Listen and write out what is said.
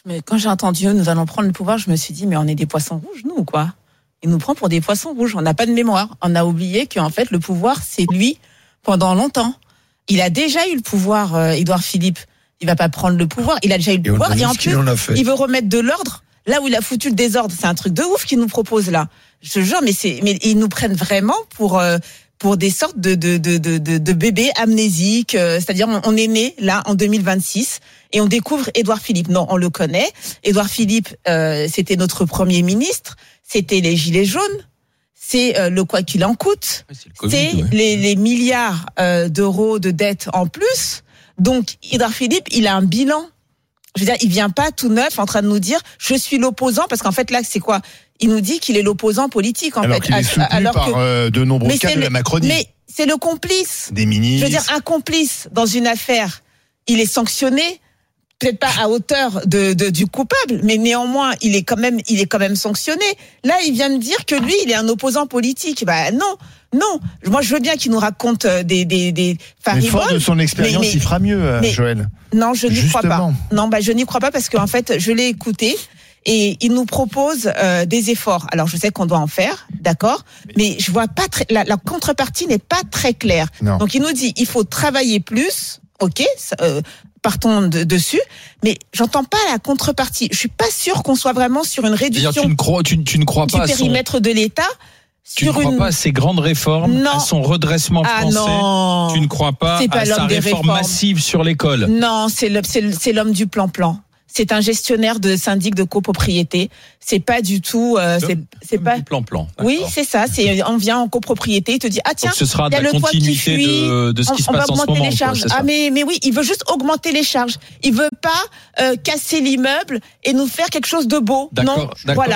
Mais quand j'ai entendu nous allons prendre le pouvoir, je me suis dit mais on est des poissons rouges nous ou quoi ? Il nous prend pour des poissons rouges. On n'a pas de mémoire. On a oublié qu'en fait le pouvoir c'est lui pendant longtemps. Il a déjà eu le pouvoir, Édouard Philippe. Il va pas prendre le pouvoir. Il a déjà eu le pouvoir et en plus il veut remettre de l'ordre là où il a foutu le désordre. C'est un truc de ouf qu'il nous propose là. Je te jure, mais ils nous prennent vraiment pour des sortes de bébés amnésiques. C'est-à-dire, on est né là en 2026 et on découvre Édouard Philippe. Non, on le connaît. Édouard Philippe, c'était notre premier ministre. C'était les gilets jaunes. C'est le quoi qu'il en coûte. C'est les milliards d'euros de dettes en plus. Donc, Édouard Philippe, il a un bilan. Je veux dire, il vient pas tout neuf en train de nous dire je suis l'opposant parce qu'en fait là c'est quoi ? Il nous dit qu'il est l'opposant politique en alors fait. Qu'il est soutenu par de nombreux cas de la Macronie. Mais c'est le complice. Des ministres. Je veux dire, un complice dans une affaire, il est sanctionné, peut-être pas à hauteur du coupable, mais néanmoins il est quand même sanctionné. Là, il vient de dire que lui, il est un opposant politique. Bah non. Moi, je veux bien qu'il nous raconte des fariboles. Mais fort de son expérience, il fera mieux, Joël. Non, je n'y crois pas. Non, je n'y crois pas parce qu'en fait, je l'ai écouté et il nous propose des efforts. Alors, je sais qu'on doit en faire, d'accord, mais je vois pas la contrepartie n'est pas très claire. Non. Donc, il nous dit, il faut travailler plus, ok, partons dessus, mais j'entends pas la contrepartie. Je suis pas sûre qu'on soit vraiment sur une réduction tu ne crois pas du périmètre de l'État. Tu ne crois pas à ses grandes réformes, à son redressement français. Non. Tu ne crois pas à sa réforme massive sur l'école. Non, c'est l'homme du plan-plan. C'est un gestionnaire de syndic de copropriété. C'est pas du tout. C'est pas du plan-plan. Oui, c'est ça. On vient en copropriété, il te dit tiens, donc ce sera il y a de la le toit qui continuité fuit, de ce qui se passe en ce moment. On va augmenter les charges. Mais oui, il veut juste augmenter les charges. Il veut pas casser l'immeuble et nous faire quelque chose de beau. D'accord, non, voilà.